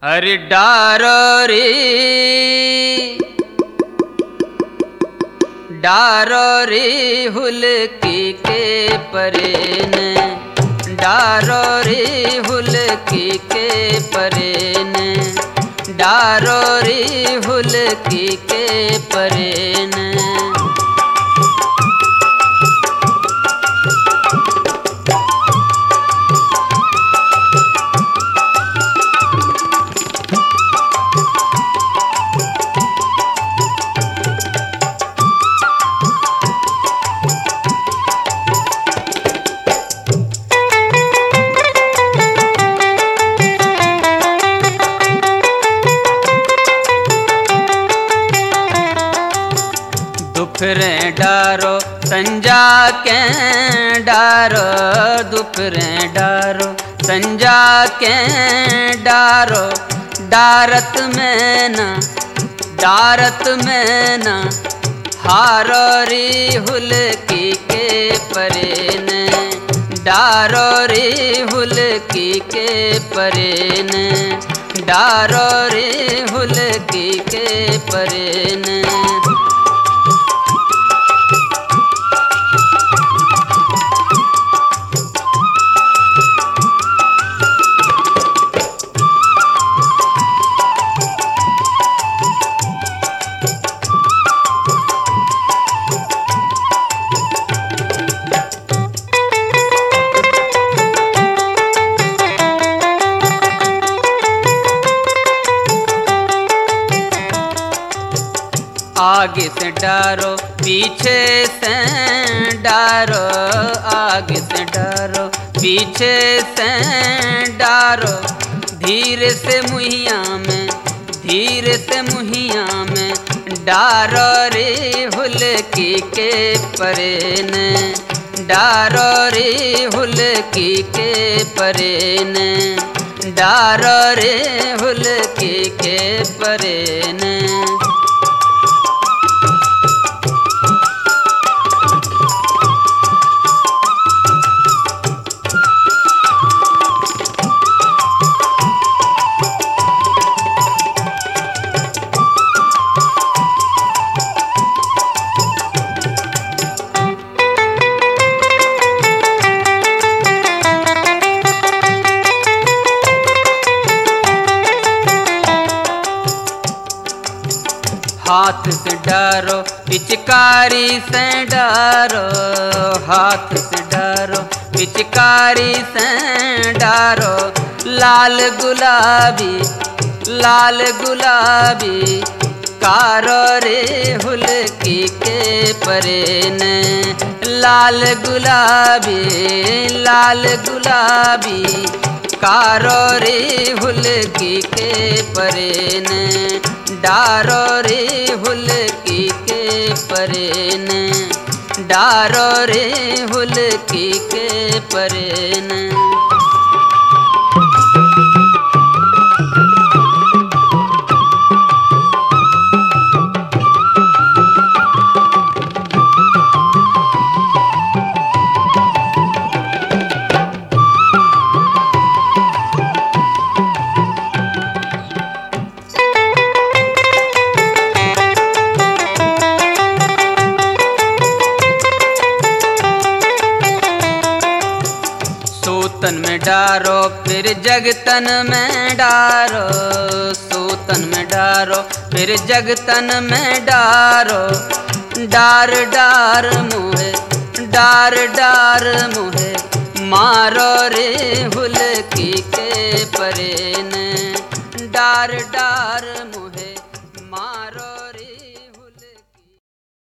अरे डारो रे हुलकी के परेन, डारो रे हुलकी के परेन, डारो रे हुलकी के परेन। दुपहरे डारो संजा के डारो, दुपहरे डारो संजा के डारो, डारत में ना हारो रे हुलकी के परेन, डारो रे हुलकी के परेन, डारो रे हुलकी के परेन। आगे से डारो पीछे से डारो, आगे से डारो पीछे से डारो, धीरे से मुहिया में, धीरे से मुहिया में डारो रे हुलकी के परेन, डारो रे हुलकी के परेन, डारो रे हुलकी के परेन। हाथ से डारो पिचकारी से डारो, हाथ से डारो पिचकारी से डारो, लाल गुलाबी कारो रे हुलकी के परेन, लाल गुलाबी कारो रे हुलकी के परेन, डारो रे हुलकी के परेन, डारो रे हुलकी के परेन। सूतन में डारो फिर जगतन में डारो, सूतन में डारो फिर जगतन में डारो, डार डार मुहे मारो रे हुलकी के परेन, डार डार मुहे।